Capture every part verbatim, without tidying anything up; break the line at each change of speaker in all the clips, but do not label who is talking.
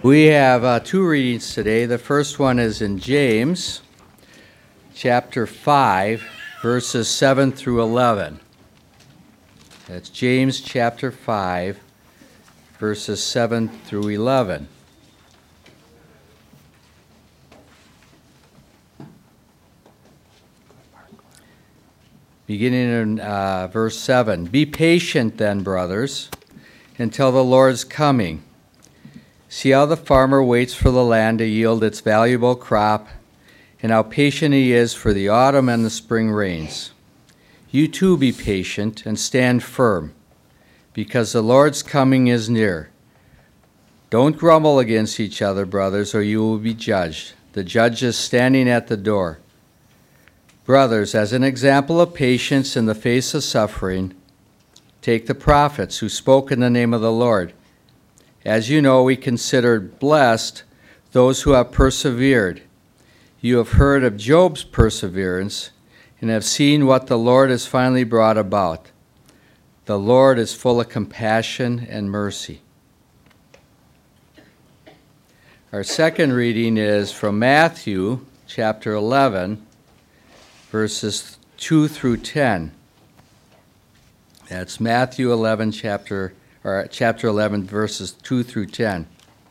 We have uh, two readings today. The first one is in James, chapter five, verses seven through eleven. That's James chapter five, verses seven through eleven. Beginning in uh, verse seven. Be patient then, brothers, until the Lord's coming. See how the farmer waits for the land to yield its valuable crop, and how patient he is for the autumn and the spring rains. You too be patient and stand firm, because the Lord's coming is near. Don't grumble against each other, brothers, or you will be judged. The judge is standing at the door. Brothers, as an example of patience in the face of suffering, take the prophets who spoke in the name of the Lord. As you know, we considered blessed those who have persevered. You have heard of Job's perseverance and have seen what the Lord has finally brought about. The Lord is full of compassion and mercy. Our second reading is from Matthew chapter eleven, verses two through ten. That's Matthew eleven, chapter or chapter eleven, verses two through ten.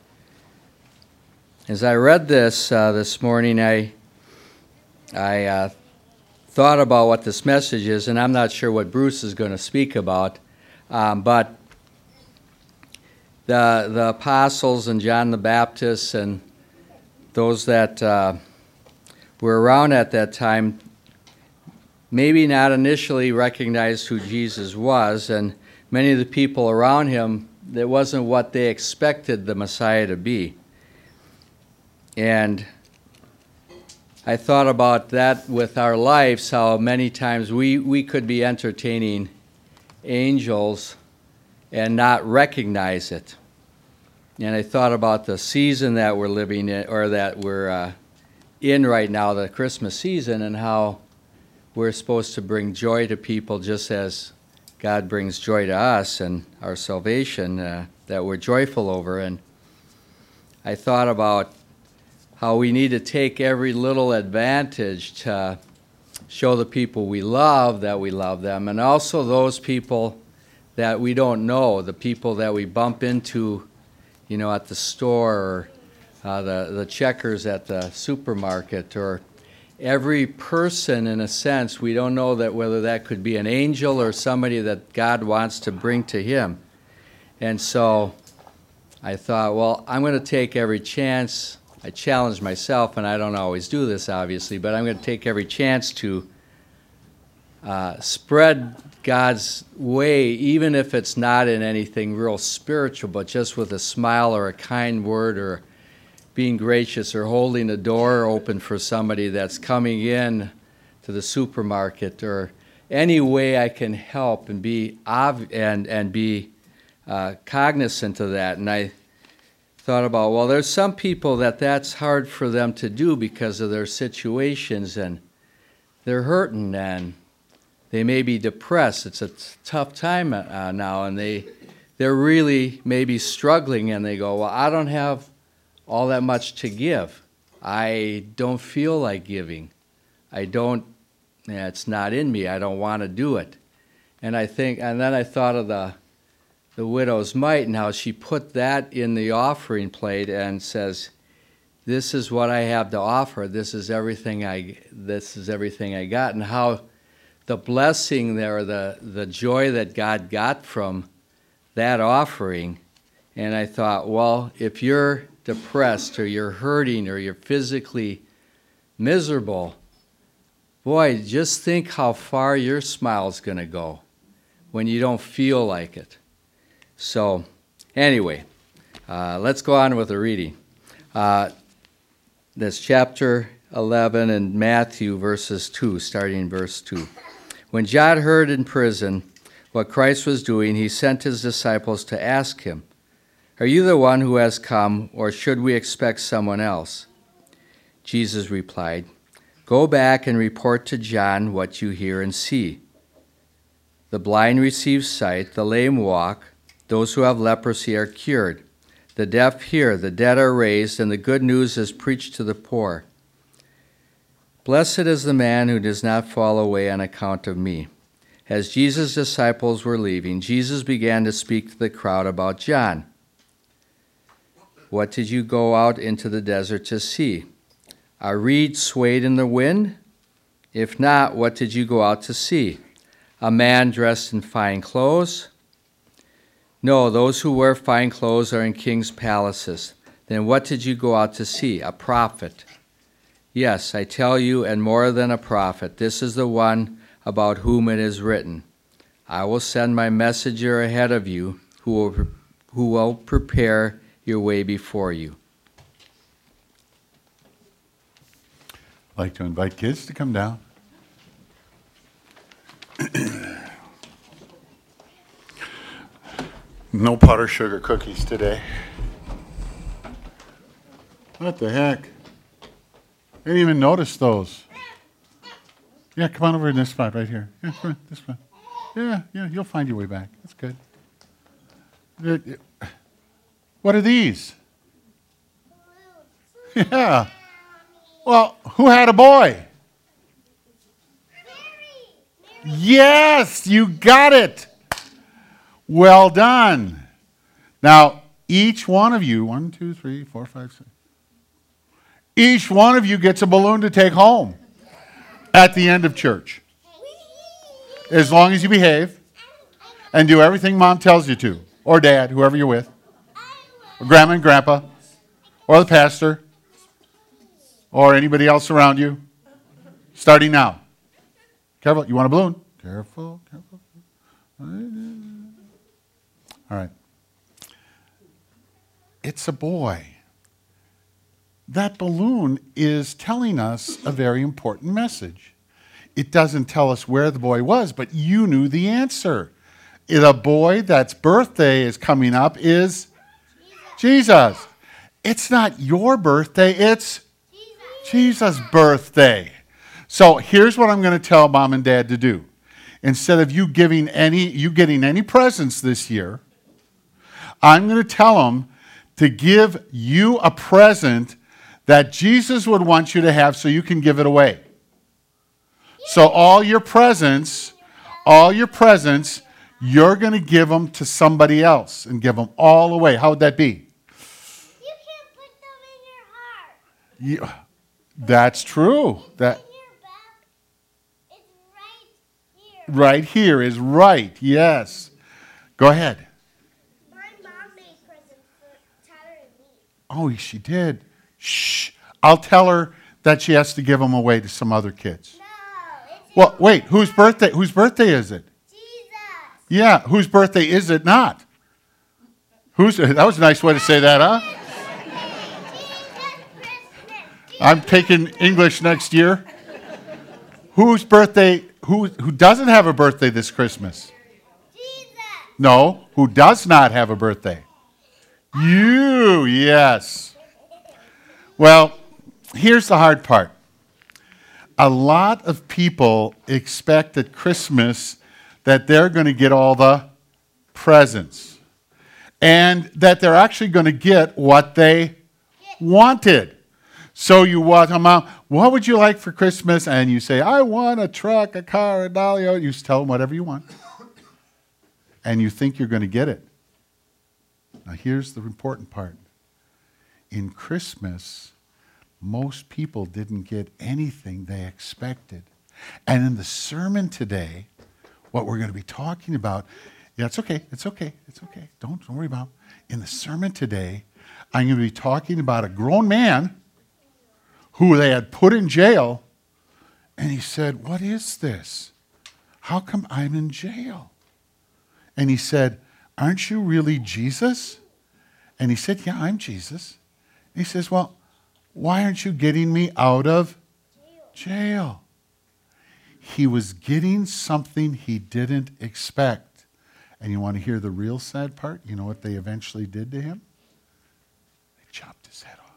As I read this uh, this morning, I I uh, thought about what this message is, and I'm not sure what Bruce is going to speak about, um, but the the apostles and John the Baptist and those that uh, were around at that time maybe not initially recognized who Jesus was, and many of the people around him, that wasn't what they expected the Messiah to be. And I thought about that with our lives, how many times we, we could be entertaining angels and not recognize it. And I thought about the season that we're living in, or that we're uh, in right now, the Christmas season, and how we're supposed to bring joy to people just as God brings joy to us and our salvation uh, that we're joyful over. And I thought about how we need to take every little advantage to show the people we love that we love them, and also those people that we don't know, the people that we bump into, you know, at the store, or uh, the, the checkers at the supermarket, or every person, in a sense, we don't know that whether that could be an angel or somebody that God wants to bring to him. And so I thought, well, I'm going to take every chance. I challenge myself, and I don't always do this, obviously, but I'm going to take every chance to uh, spread God's way, even if it's not in anything real spiritual, but just with a smile or a kind word, or being gracious, or holding the door open for somebody that's coming in to the supermarket, or any way I can help and be ob- and and be uh, cognizant of that. And I thought about, well, there's some people that that's hard for them to do because of their situations, and they're hurting, and they may be depressed. It's a t- tough time uh, now, and they they're really maybe struggling, and they go, well, I don't have all that much to give. I don't feel like giving. I don't, yeah, it's not in me. I don't want to do it. And I think, and then I thought of the the widow's mite and how she put that in the offering plate and says, this is what I have to offer. This is everything I, this is everything I got. And how the blessing there, the, the joy that God got from that offering. And I thought, well, if you're depressed, or you're hurting, or you're physically miserable, boy, just think how far your smile's going to go when you don't feel like it. So, anyway, uh, let's go on with the reading. Uh, that's chapter eleven in Matthew, verses two, starting in verse two. When John heard in prison what Christ was doing, he sent his disciples to ask him, are you the one who has come, or should we expect someone else? Jesus replied, go back and report to John what you hear and see. The blind receive sight, the lame walk, those who have leprosy are cured, The deaf hear, the dead are raised, and the good news is preached to the poor. Blessed is the man who does not fall away on account of me." As Jesus' disciples were leaving, Jesus began to speak to the crowd about John. "What did you go out into the desert to see? A reed swayed in the wind? If not, what did you go out to see? A man dressed in fine clothes? No, those who wear fine clothes are in kings' palaces. Then what did you go out to see? A prophet? Yes, I tell you, and more than a prophet. This is the one about whom it is written, 'I will send my messenger ahead of you, who will, who will prepare your way before you.'"
I'd like to invite kids to come down. No powdered sugar cookies today. What the heck? I didn't even notice those. Yeah, come on over in this spot right here. Yeah, come on, this one. Yeah, yeah, you'll find your way back. That's good. What are these? Yeah. Well, who had a boy? Yes, you got it. Well done. Now, each one of you, one, two, three, four, five, six, each one of you gets a balloon to take home at the end of church. As long as you behave and do everything Mom tells you to, or Dad, whoever you're with, or Grandma and Grandpa, or the pastor, or anybody else around you, starting now. Careful, you want a balloon? Careful, careful. All right. It's a boy. That balloon is telling us a very important message. It doesn't tell us where the boy was, but you knew the answer. The boy that's birthday is coming up is Jesus. Jesus. It's not your birthday, it's Jesus. Jesus' birthday. So here's what I'm going to tell Mom and Dad to do. Instead of you giving any, you getting any presents this year, I'm going to tell them to give you a present that Jesus would want you to have so you can give it away. So all your presents, all your presents, you're going to give them to somebody else and give them all away. How would that be?
You can't put them in your heart.
Yeah, that's true. That
In your back, it's right here.
right here is right. Yes. Go ahead.
My mom made presents for Tyler and me.
Oh, she did. Shh. I'll tell her that she has to give them away to some other kids.
No, it's
Well, wait. Whose birthday? Whose birthday is it?
Jesus.
Yeah. Whose birthday is it not? Who's? That was a nice way to say that, huh? I'm taking English next year. Whose birthday? Who who doesn't have a birthday this Christmas?
Jesus.
No. Who does not have a birthday? You. Yes. Well, here's the hard part. A lot of people expect at Christmas that they're going to get all the presents and that they're actually going to get what they wanted. So you want them out, what would you like for Christmas? And you say, I want a truck, a car, a dolly. You tell them whatever you want. And you think you're going to get it. Now here's the important part. In Christmas, most people didn't get anything they expected. And in the sermon today, what we're going to be talking about, yeah, it's okay, it's okay, it's okay. Don't, don't worry about it. In the sermon today, I'm going to be talking about a grown man who they had put in jail, and he said, what is this? How come I'm in jail? And he said, aren't you really Jesus? And he said, yeah, I'm Jesus. And he says, well, why aren't you getting me out of jail? He was getting something he didn't expect. And you want to hear the real sad part? You know what they eventually did to him? They chopped his head off.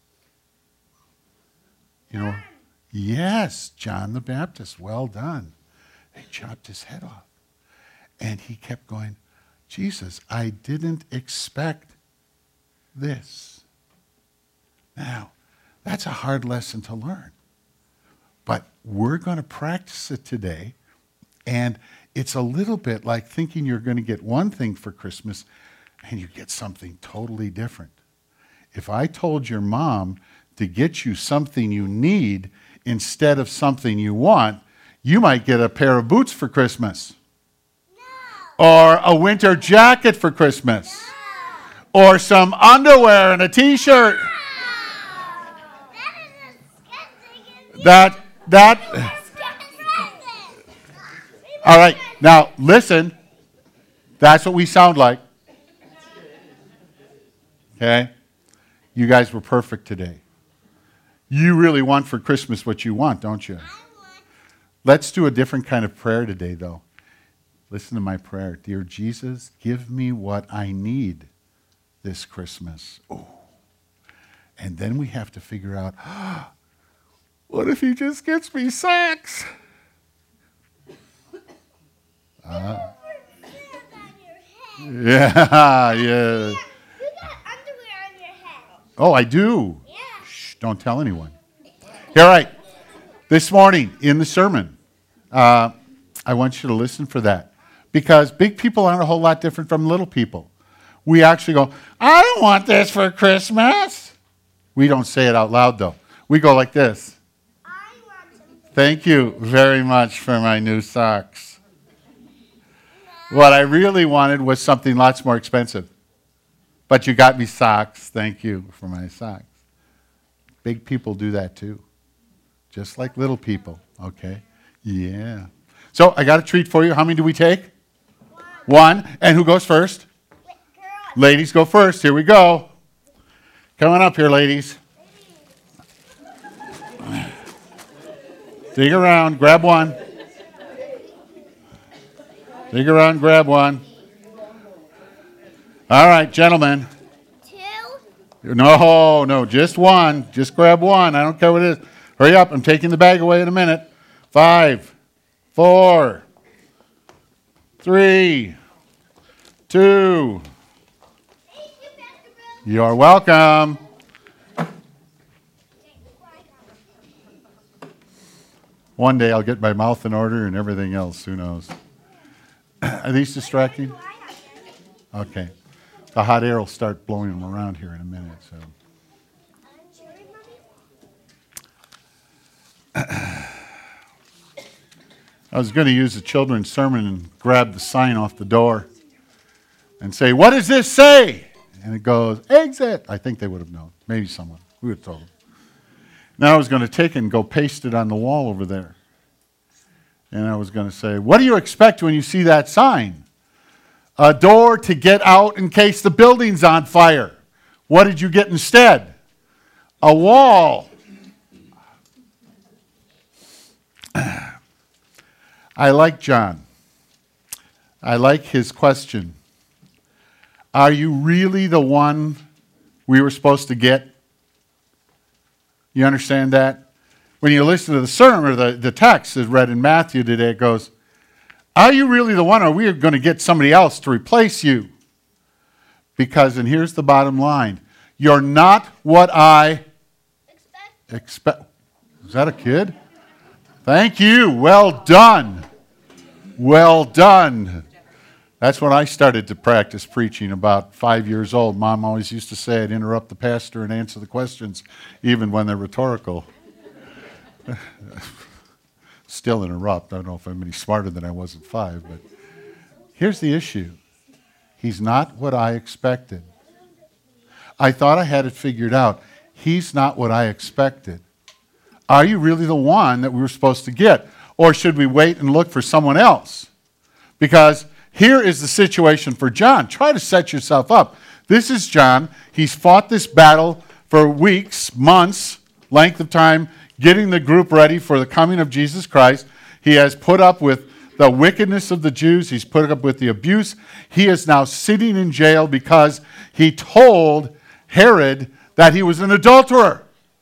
You know, yes, John the Baptist, well done. They chopped his head off. And he kept going, Jesus, I didn't expect this. Now, that's a hard lesson to learn. But we're going to practice it today. And it's a little bit like thinking you're going to get one thing for Christmas and you get something totally different. If I told your mom to get you something you need instead of something you want, you might get a pair of boots for Christmas. No. Or a winter jacket for Christmas. No. Or some underwear and a t-shirt. No. That, that... All right, now listen. That's what we sound like. Okay? You guys were perfect today. You really want for Christmas what you want, don't you? Let's do a different kind of prayer today, though. Listen to my prayer. Dear Jesus, give me what I need this Christmas. Oh. And then we have to figure out, oh, what if he just gets me socks? Uh, yeah, yeah.
You got underwear on your head.
Oh, I do.
Yeah.
Shh, don't tell anyone. All right. This morning in the sermon, uh, I want you to listen for that. Because big people aren't a whole lot different from little people. We actually go, I don't want this for Christmas. We don't say it out loud, though. We go like this.
I want them.
Thank you very much for my new socks. What I really wanted was something lots more expensive. But you got me socks. Thank you for my socks. Big people do that too. Just like little people. Okay? Yeah. So I got a treat for you. How many do we take? One. One. And who goes first? Ladies go first. Here we go. Come on up here, ladies. Dig around. Grab one. Dig around, grab one. All right, gentlemen.
Two?
No, no, just one. Just grab one. I don't care what it is. Hurry up. I'm taking the bag away in a minute. Five, four, three, two. You're welcome. One day I'll get my mouth in order and everything else. Who knows? Are these distracting? Okay. The hot air will start blowing them around here in a minute. So. I was going to use a children's sermon and grab the sign off the door and say, what does this say? And it goes, exit. I think they would have known. Maybe someone. We would have told them. Now I was going to take it and go paste it on the wall over there. And I was going to say, what do you expect when you see that sign? A door to get out in case the building's on fire. What did you get instead? A wall. I like John. I like his question. Are you really the one we were supposed to get? You understand that? When you listen to the sermon or the, the text is read in Matthew today, it goes, are you really the one, or are we going to get somebody else to replace you? Because, and here's the bottom line, you're not what I expect. expect. Is that a kid? Thank you. Well done. Well done. That's when I started to practice preaching about five years old. Mom always used to say I'd interrupt the pastor and answer the questions, even when they're rhetorical. Still interrupt. I don't know if I'm any smarter than I was at five, but here's the issue. He's not what I expected. I thought I had it figured out. He's not what I expected. Are you really the one that we were supposed to get? Or should we wait and look for someone else? Because here is the situation for John. Try to set yourself up. This is John. He's fought this battle for weeks, months, length of time, getting the group ready for the coming of Jesus Christ. He has put up with the wickedness of the Jews. He's put up with the abuse. He is now sitting in jail because he told Herod that he was an adulterer.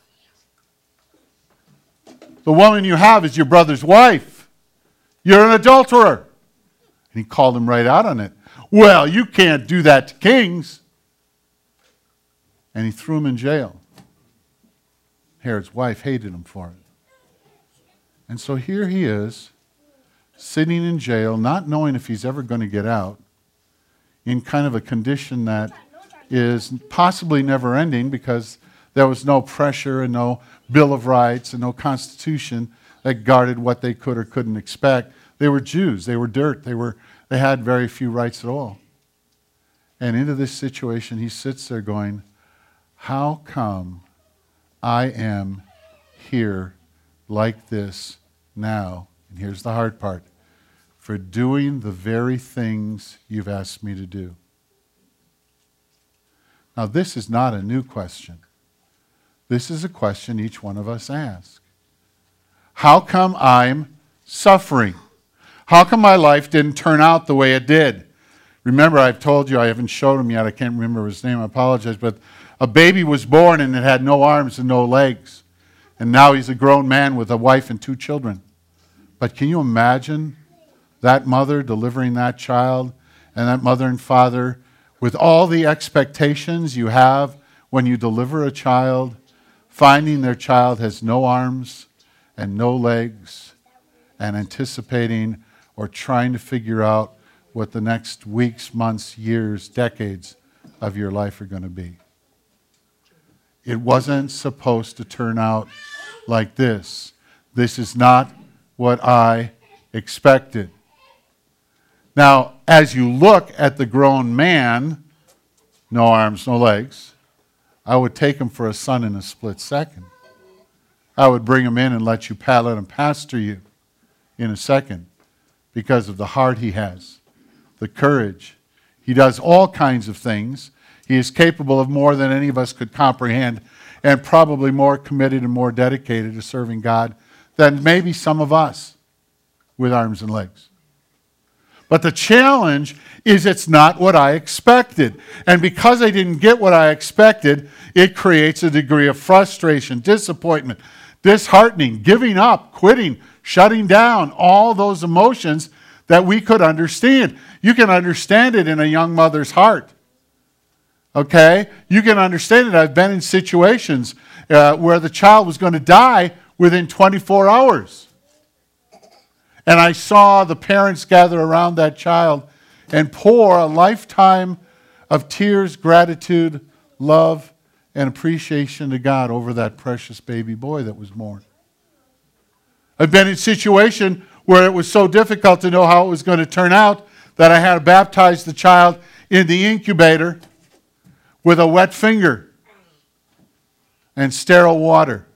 The woman you have is your brother's wife. You're an adulterer. And he called him right out on it. Well, you can't do that to kings. and he threw him in jail. Herod's wife hated him for it. And so here he is, sitting in jail, not knowing if he's ever going to get out, in kind of a condition that is possibly never ending because there was no pressure and no Bill of Rights and no Constitution that guarded what they could or couldn't expect. They were Jews. They were dirt. They were. They had very few rights at all. And into this situation, he sits there going, how come I am here like this now? And here's the hard part. For doing the very things you've asked me to do. Now, this is not a new question. This is a question each one of us asks. How come I'm suffering? How come my life didn't turn out the way it did? Remember, I've told you, I haven't showed him yet, I can't remember his name, I apologize, but a baby was born and it had no arms and no legs. And now he's a grown man with a wife and two children. But can you imagine that mother delivering that child, and that mother and father with all the expectations you have when you deliver a child, finding their child has no arms and no legs, and anticipating or trying to figure out what the next weeks, months, years, decades of your life are going to be. It wasn't supposed to turn out like this. This is not what I expected. Now, as you look at the grown man, no arms, no legs, I would take him for a son in a split second. I would bring him in and let you pallet and pastor you in a second because of the heart he has, the courage. He does all kinds of things. He is capable of more than any of us could comprehend, and probably more committed and more dedicated to serving God than maybe some of us with arms and legs. But the challenge is it's not what I expected. And because I didn't get what I expected, it creates a degree of frustration, disappointment, disheartening, giving up, quitting, shutting down, all those emotions that we could understand. You can understand it in a young mother's heart. Okay? You can understand it. I've been in situations uh, where the child was going to die within twenty-four hours. And I saw the parents gather around that child and pour a lifetime of tears, gratitude, love, and appreciation to God over that precious baby boy that was born. I've been in a situation where it was so difficult to know how it was going to turn out that I had to baptize the child in the incubator with a wet finger and sterile water,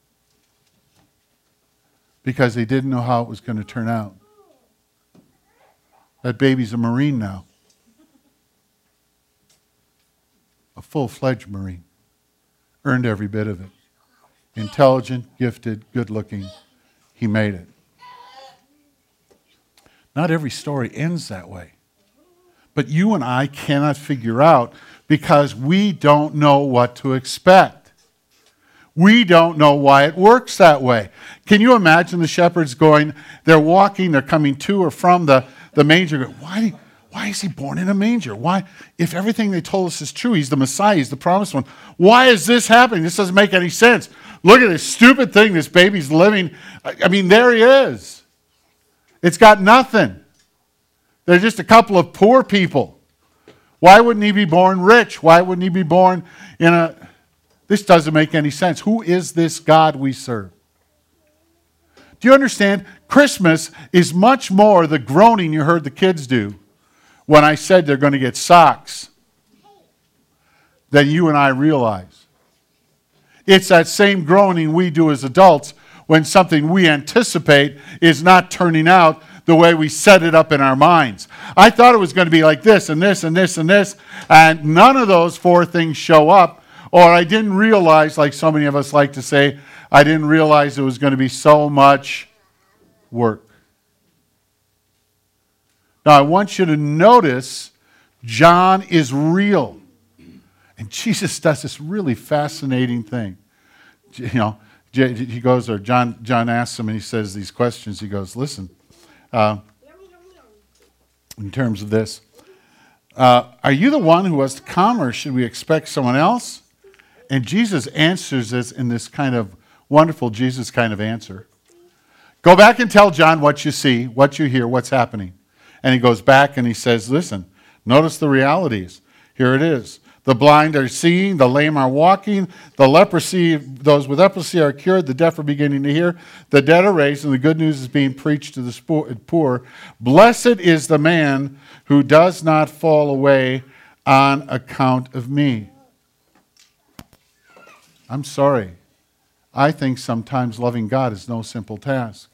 because they didn't know how it was going to turn out. That baby's a Marine now. A full-fledged Marine. Earned every bit of it. Intelligent, gifted, good-looking. He made it. Not every story ends that way. But you and I cannot figure out because we don't know what to expect. We don't know why it works that way. Can you imagine the shepherds going, they're walking, they're coming to or from the, the manger. Why, why is he born in a manger? Why, if everything they told us is true, he's the Messiah, he's the promised one. Why is this happening? This doesn't make any sense. Look at this stupid thing this baby's living. I, I mean, there he is. It's got nothing. They're just a couple of poor people. Why wouldn't he be born rich? Why wouldn't he be born in a... This doesn't make any sense. Who is this God we serve? Do you understand? Christmas is much more the groaning you heard the kids do when I said they're going to get socks than you and I realize. It's that same groaning we do as adults when something we anticipate is not turning out the way we set it up in our minds. I thought it was going to be like this and this and this and this, and none of those four things show up. Or I didn't realize, like so many of us like to say, I didn't realize it was going to be so much work. Now, I want you to notice John is real. And Jesus does this really fascinating thing. You know, he goes, or John, John asks him, and he says these questions. He goes, listen, uh, in terms of this, uh, are you the one who was to come, or should we expect someone else? And Jesus answers this in this kind of wonderful Jesus kind of answer. Go back and tell John what you see, what you hear, what's happening. And he goes back and he says, listen, notice the realities. Here it is. The blind are seeing, the lame are walking, the leprosy, those with leprosy are cured, the deaf are beginning to hear, the dead are raised, and the good news is being preached to the poor. Blessed is the man who does not fall away on account of me. I'm sorry. I think sometimes loving God is no simple task.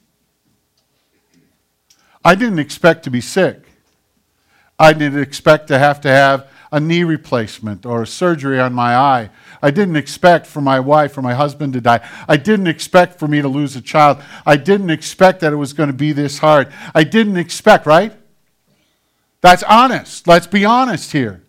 I didn't expect to be sick. I didn't expect to have to have a knee replacement or a surgery on my eye. I didn't expect for my wife or my husband to die. I didn't expect for me to lose a child. I didn't expect that it was going to be this hard. I didn't expect, right? That's honest. Let's be honest here.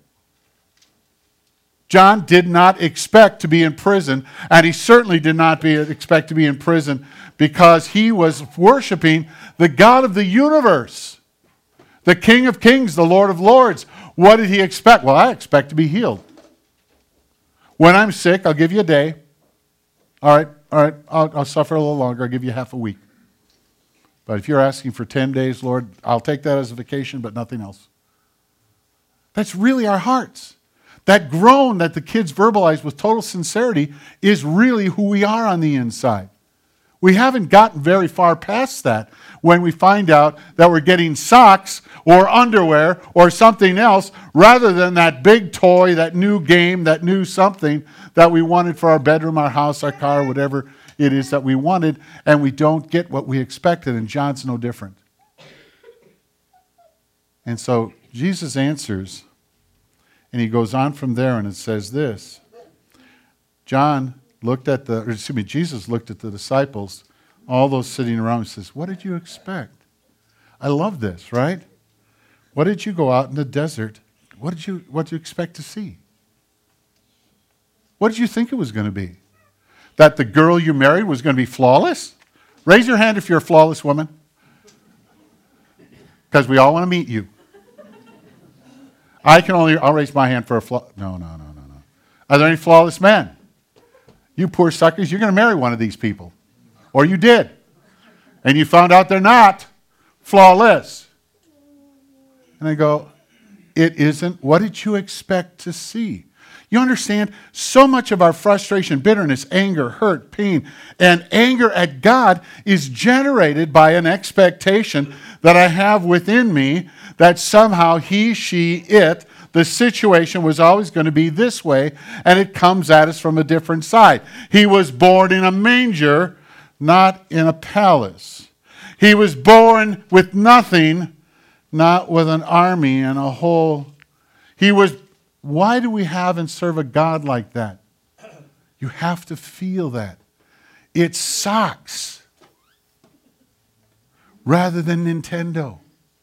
John did not expect to be in prison, and he certainly did not be, expect to be in prison because he was worshiping the God of the universe, the King of Kings, the Lord of Lords. What did he expect? Well, I expect to be healed. When I'm sick, I'll give you a day. All right, all right, I'll, I'll suffer a little longer. I'll give you half a week. But if you're asking for ten days, Lord, I'll take that as a vacation, but nothing else. That's really our hearts. That groan that the kids verbalize with total sincerity is really who we are on the inside. We haven't gotten very far past that when we find out that we're getting socks or underwear or something else rather than that big toy, that new game, that new something that we wanted for our bedroom, our house, our car, whatever it is that we wanted, and we don't get what we expected, and John's no different. And so Jesus answers, and he goes on from there, and it says this. John looked at the, or excuse me, Jesus looked at the disciples, all those sitting around, and says, what did you expect? I love this, right? What did you go out in the desert? What did you, what did you expect to see? What did you think it was going to be? That the girl you married was going to be flawless? Raise your hand if you're a flawless woman. Because we all want to meet you. I can only, I'll raise my hand for a flaw. No, no, no, no, no. Are there any flawless men? You poor suckers, you're going to marry one of these people. Or you did. And you found out they're not flawless. And I go, it isn't. What did you expect to see? You understand, so much of our frustration, bitterness, anger, hurt, pain, and anger at God is generated by an expectation that I have within me that somehow he, she, it, the situation was always going to be this way, and it comes at us from a different side. He was born in a manger, not in a palace. He was born with nothing, not with an army and a whole. He was. Why do we have and serve a God like that? You have to feel that. It's socks rather than Nintendo.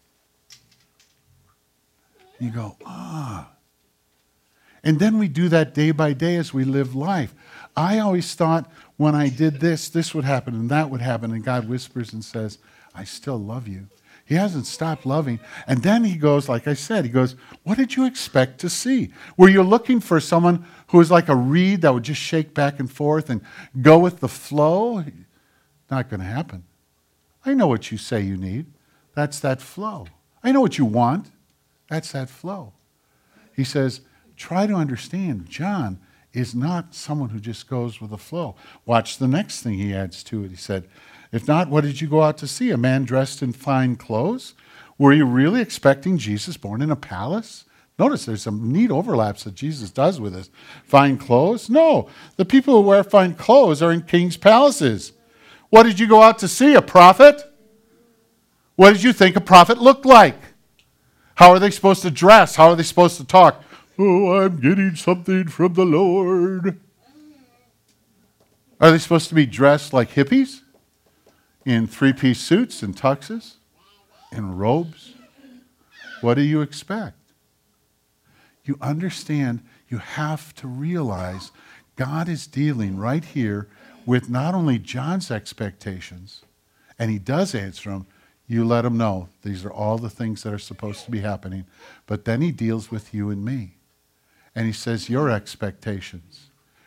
You go, ah. And then we do that day by day as we live life. I always thought when I did this, this would happen and that would happen. And God whispers and says, I still love you. He hasn't stopped loving. And then he goes, like I said, he goes, what did you expect to see? Were you looking for someone who was like a reed that would just shake back and forth and go with the flow? Not going to happen. I know what you say you need. That's that flow. I know what you want. That's that flow. He says, try to understand, John is not someone who just goes with the flow. Watch the next thing he adds to it. He said, if not, what did you go out to see? A man dressed in fine clothes? Were you really expecting Jesus born in a palace? Notice there's some neat overlaps that Jesus does with this. Fine clothes? No. The people who wear fine clothes are in king's palaces. What did you go out to see? A prophet? What did you think a prophet looked like? How are they supposed to dress? How are they supposed to talk? Oh, I'm getting something from the Lord. Are they supposed to be dressed like hippies? In three-piece suits and tuxes? In robes? What do you expect? You understand, you have to realize God is dealing right here with not only John's expectations, and he does answer them. You let him know these are all the things that are supposed to be happening. But then he deals with you and me. And he says, your expectations.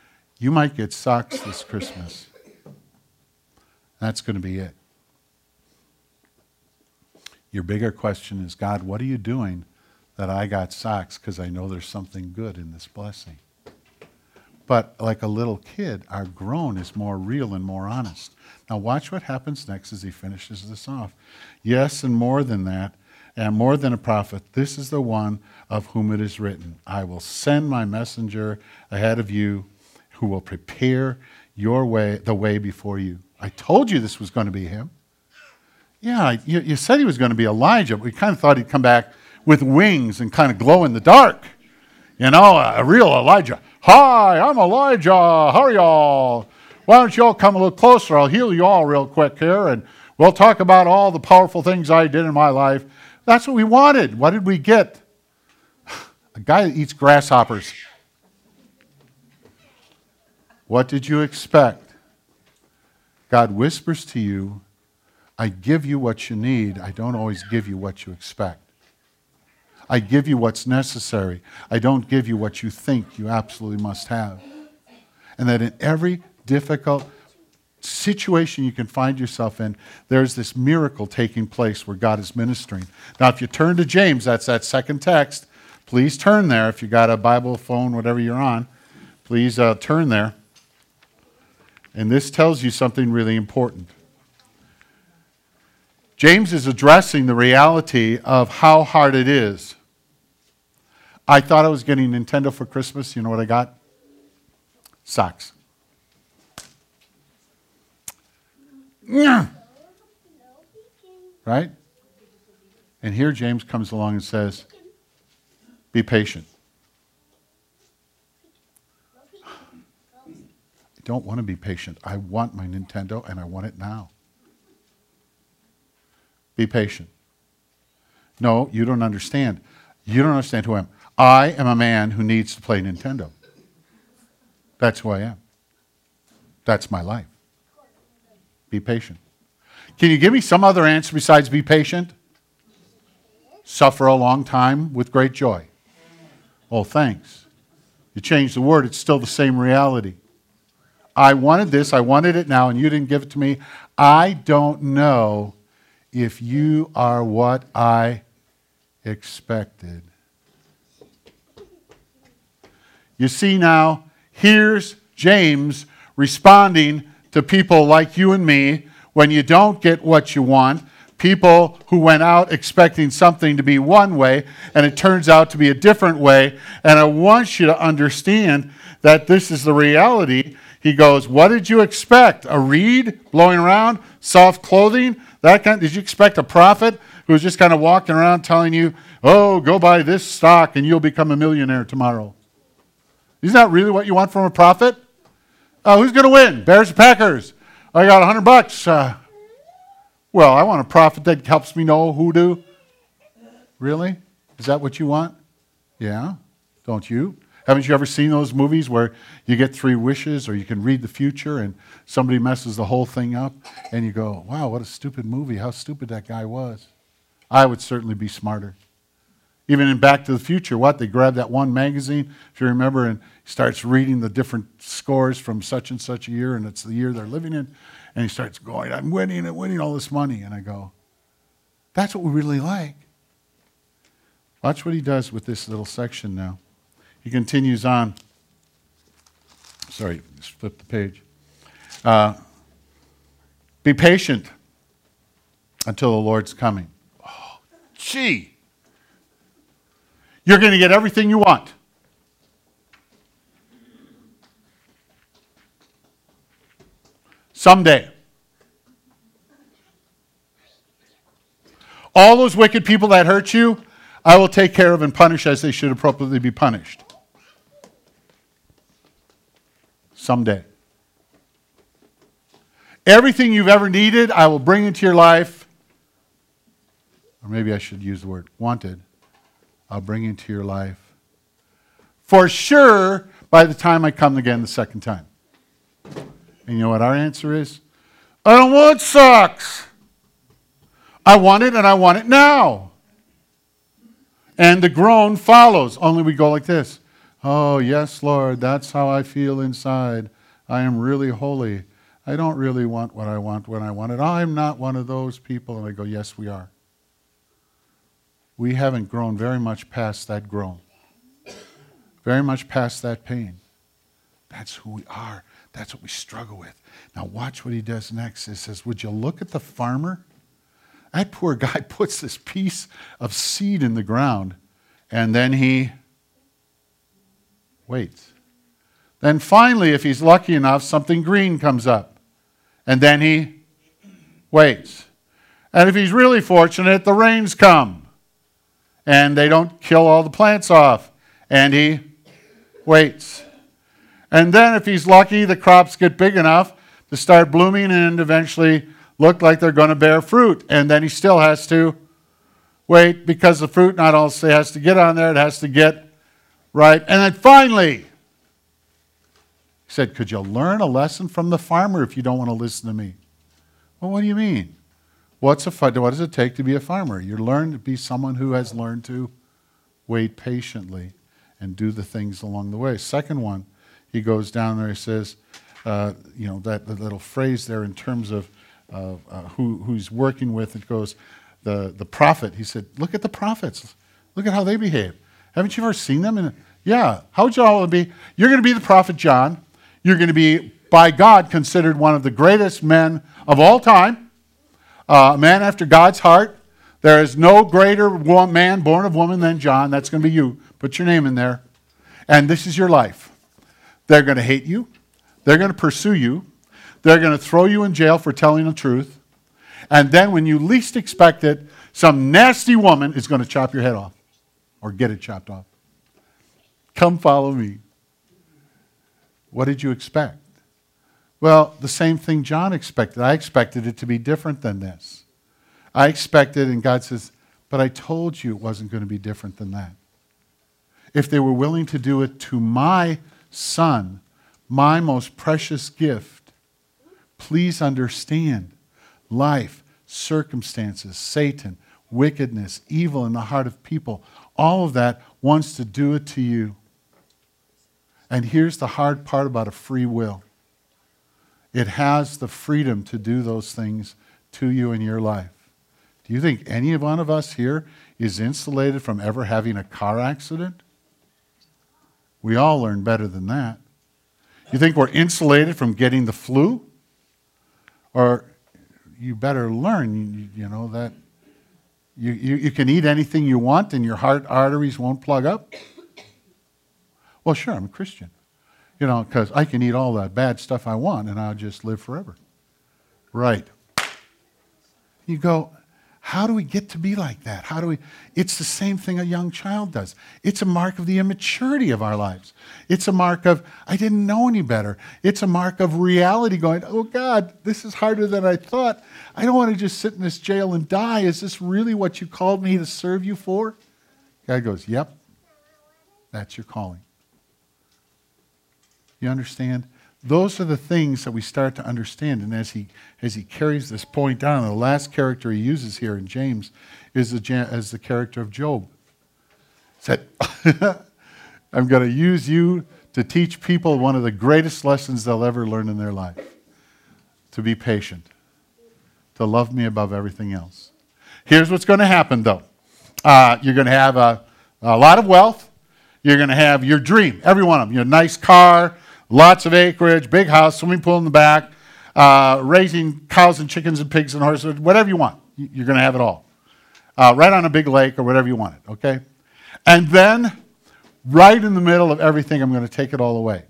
You might get socks this Christmas. That's going to be it. Your bigger question is, God, what are you doing that I got socks? Because I know there's something good in this blessing. But like a little kid, our groan is more real and more honest. Now watch what happens next as he finishes this off. Yes, and more than that, and more than a prophet, this is the one of whom it is written, I will send my messenger ahead of you who will prepare your way, the way before you. I told you this was going to be him. Yeah, you, you said he was going to be Elijah, but we kind of thought he'd come back with wings and kind of glow in the dark. You know, a real Elijah. Hi, I'm Elijah. How are y'all? Why don't you all come a little closer? I'll heal you all real quick here, and we'll talk about all the powerful things I did in my life. That's what we wanted. What did we get? A guy that eats grasshoppers. What did you expect? God whispers to you, I give you what you need. I don't always give you what you expect. I give you what's necessary. I don't give you what you think you absolutely must have. And that in every difficult situation you can find yourself in, there's this miracle taking place where God is ministering. Now, if you turn to James, that's that second text. Please turn there. If you got a Bible, phone, whatever you're on, please uh, turn there. And this tells you something really important. James is addressing the reality of how hard it is. I thought I was getting Nintendo for Christmas. You know what I got? Socks. Yeah. Right? And here James comes along and says, be patient. I don't want to be patient. I want my Nintendo and I want it now. Be patient. No, you don't understand. You don't understand who I am. I am a man who needs to play Nintendo. That's who I am. That's my life. Be patient. Can you give me some other answer besides be patient? Suffer a long time with great joy. Oh, thanks. You changed the word, it's still the same reality. I wanted this, I wanted it now, and you didn't give it to me. I don't know if you are what I expected. You see now, here's James responding to people like you and me when you don't get what you want. People who went out expecting something to be one way, and it turns out to be a different way. And I want you to understand that this is the reality. He goes, what did you expect? A reed blowing around? Soft clothing? That kind? Did you expect a prophet who was just kind of walking around telling you, oh, go buy this stock and you'll become a millionaire tomorrow? Isn't that really what you want from a prophet? Uh, who's going to win? Bears or Packers? I got a hundred bucks. Uh, well, I want a prophet that helps me know who to. Really? Is that what you want? Yeah. Don't you? Haven't you ever seen those movies where you get three wishes or you can read the future and somebody messes the whole thing up and you go, wow, what a stupid movie. How stupid that guy was. I would certainly be smarter. Even in Back to the Future, what? They grab that one magazine, if you remember, and he starts reading the different scores from such and such a year, and it's the year they're living in, and he starts going, I'm winning and winning all this money. And I go, that's what we really like. Watch what he does with this little section now. He continues on. Sorry, just flip the page. Uh, be patient until the Lord's coming. Oh, gee. You're going to get everything you want. Someday. All those wicked people that hurt you, I will take care of and punish as they should appropriately be punished. Someday. Everything you've ever needed, I will bring into your life. Or maybe I should use the word wanted. I'll bring into your life. For sure, by the time I come again the second time. And you know what our answer is? I don't want socks. I want it and I want it now. And the groan follows. Only we go like this. Oh, yes, Lord, that's how I feel inside. I am really holy. I don't really want what I want when I want it. I'm not one of those people. And I go, yes, we are. We haven't grown very much past that groan. Very much past that pain. That's who we are. That's what we struggle with. Now watch what he does next. He says, would you look at the farmer? That poor guy puts this piece of seed in the ground, and then he waits. Then finally, if he's lucky enough, something green comes up. And then he waits. And if he's really fortunate, the rains come. And they don't kill all the plants off. And he waits. And then if he's lucky, the crops get big enough to start blooming and eventually look like they're going to bear fruit. And then he still has to wait because the fruit not only has to get on there, it has to get ripe. And then finally, he said, could you learn a lesson from the farmer if you don't want to listen to me? Well, what do you mean? What's a, what does it take to be a farmer? You learn to be someone who has learned to wait patiently and do the things along the way. Second one, he goes down there, he says, uh, you know, that, that little phrase there in terms of uh, uh, who, who he's working with. It goes, the, the prophet. He said, look at the prophets. Look at how they behave. Haven't you ever seen them? And yeah, how would you all be? You're going to be the prophet John. You're going to be, by God, considered one of the greatest men of all time. Uh, a man after God's heart. There is no greater man born of woman than John. That's going to be you. Put your name in there. And this is your life. They're going to hate you. They're going to pursue you. They're going to throw you in jail for telling the truth. And then when you least expect it, some nasty woman is going to chop your head off or get it chopped off. Come follow me. What did you expect? Well, the same thing John expected. I expected it to be different than this. I expected, and God says, but I told you it wasn't going to be different than that. If they were willing to do it to my son, my most precious gift, please understand life, circumstances, Satan, wickedness, evil in the heart of people, all of that wants to do it to you. And here's the hard part about a free will. It has the freedom to do those things to you in your life. Do you think any one of us here is insulated from ever having a car accident? We all learn better than that. You think we're insulated from getting the flu? Or you better learn, you, you know, that you, you, you can eat anything you want and your heart arteries won't plug up? Well, sure, I'm a Christian. You know, because I can eat all that bad stuff I want and I'll just live forever. Right. You go, how do we get to be like that? How do we? It's the same thing a young child does. It's a mark of the immaturity of our lives. It's a mark of, I didn't know any better. It's a mark of reality going, oh God, this is harder than I thought. I don't want to just sit in this jail and die. Is this really what you called me to serve you for? God goes, yep, that's your calling. You understand? Those are the things that we start to understand. And as he as he carries this point down, the last character he uses here in James is the, as the character of Job. He said, I'm going to use you to teach people one of the greatest lessons they'll ever learn in their life. To be patient. To love me above everything else. Here's what's going to happen, though. Uh, you're going to have a, a lot of wealth. You're going to have your dream. Every one of them. Your nice car. Lots of acreage, big house, swimming pool in the back, uh, raising cows and chickens and pigs and horses, whatever you want. You're going to have it all. Uh, right on a big lake or whatever you want it, okay? And then, right in the middle of everything, I'm going to take it all away.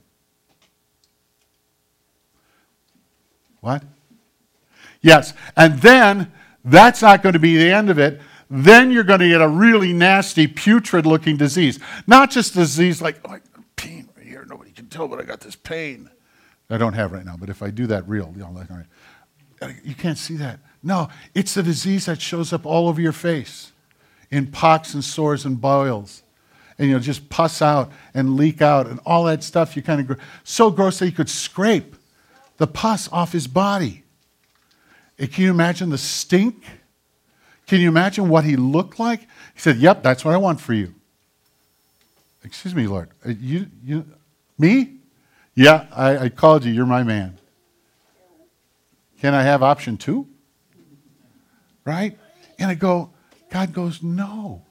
What? Yes. And then, that's not going to be the end of it. Then you're going to get a really nasty, putrid-looking disease. Not just disease like, like pain. Nobody can tell, but I got this pain. I don't have right now, but if I do that real, you know, like, all right, you can't see that. No, it's the disease that shows up all over your face in pocks and sores and boils. And you'll just pus out and leak out and all that stuff. You kind of, gr- so gross that you could scrape the pus off his body. And can you imagine the stink? Can you imagine what he looked like? He said, yep, that's what I want for you. Excuse me, Lord. You, you, Me? Yeah, I, I called you. You're my man. Can I have option two? Right? And I go, God goes, no.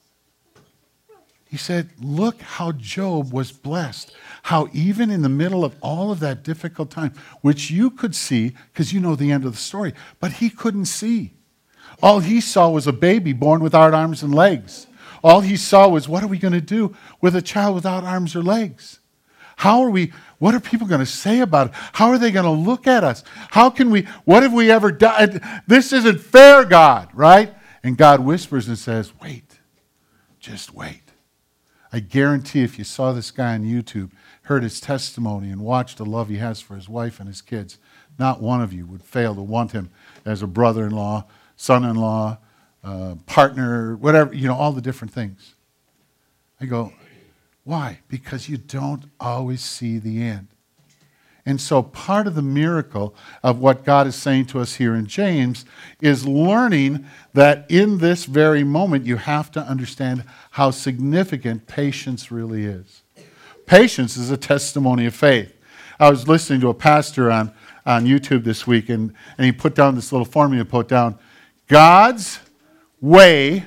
He said, look how Job was blessed. How even in the middle of all of that difficult time, which you could see, because you know the end of the story, but he couldn't see. All he saw was a baby born without arms and legs. All he saw was, what are we going to do with a child without arms or legs? How are we, what are people going to say about it? How are they going to look at us? How can we, what have we ever done? This isn't fair, God, right? And God whispers and says, wait, just wait. I guarantee if you saw this guy on YouTube, heard his testimony, and watched the love he has for his wife and his kids, not one of you would fail to want him as a brother-in-law, son-in-law, uh, partner, whatever, you know, all the different things. I go, why? Because you don't always see the end. And so part of the miracle of what God is saying to us here in James is learning that in this very moment you have to understand how significant patience really is. Patience is a testimony of faith. I was listening to a pastor on, on YouTube this week, and, and he put down this little formula, put down, God's way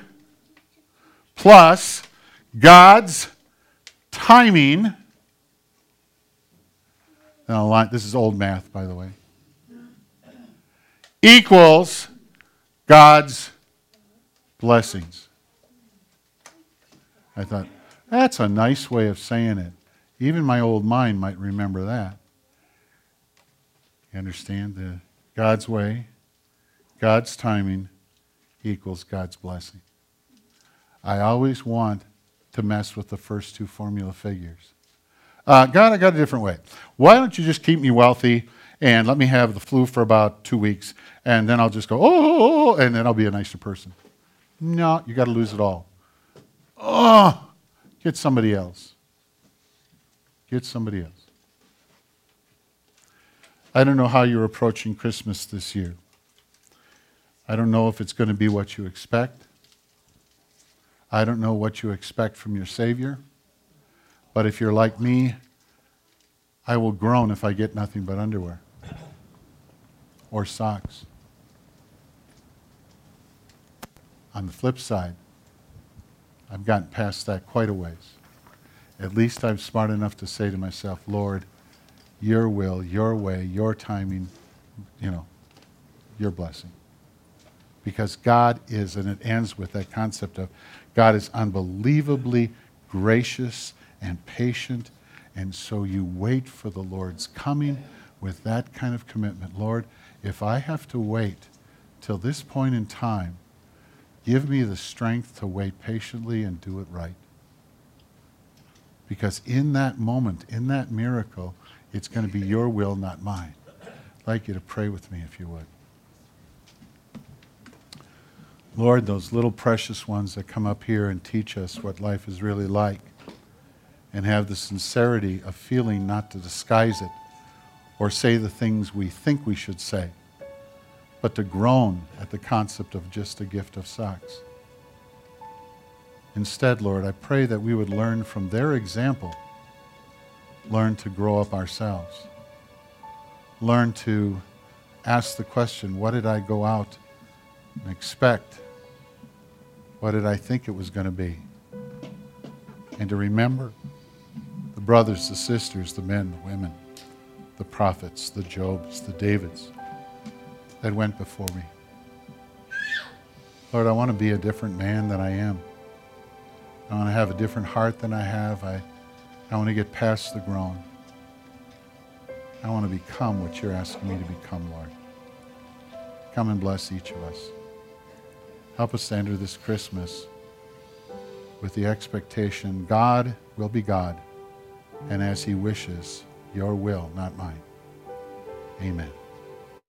plus God's timing. Now, this is old math, by the way, equals God's blessings. I thought, that's a nice way of saying it. Even my old mind might remember that. You understand? The God's way, God's timing equals God's blessing. I always want to mess with the first two formula figures. Uh, God, I got a different way. Why don't you just keep me wealthy and let me have the flu for about two weeks, and then I'll just go, oh, and then I'll be a nicer person. No, you got to lose it all. Oh, get somebody else. Get somebody else. I don't know how you're approaching Christmas this year. I don't know if it's going to be what you expect. I don't know what you expect from your Savior. But if you're like me, I will groan if I get nothing but underwear or socks. On the flip side, I've gotten past that quite a ways. At least I'm smart enough to say to myself, Lord, your will, your way, your timing, you know, your blessing. Because God is, and it ends with that concept of God is unbelievably gracious and patient, and so you wait for the Lord's coming with that kind of commitment. Lord, if I have to wait till this point in time, give me the strength to wait patiently and do it right. Because in that moment, in that miracle, it's going to be your will, not mine. I'd like you to pray with me if you would. Lord, those little precious ones that come up here and teach us what life is really like, and have the sincerity of feeling not to disguise it or say the things we think we should say, but to groan at the concept of just a gift of socks. Instead, Lord, I pray that we would learn from their example, learn to grow up ourselves, learn to ask the question, what did I go out and expect? What did I think it was going to be? And to remember the brothers, the sisters, the men, the women, the prophets, the Jobs, the Davids that went before me. Lord, I want to be a different man than I am. I want to have a different heart than I have. I, I want to get past the groan. I want to become what you're asking me to become, Lord. Come and bless each of us. Help us to enter this Christmas with the expectation God will be God, and as he wishes, your will, not mine. Amen.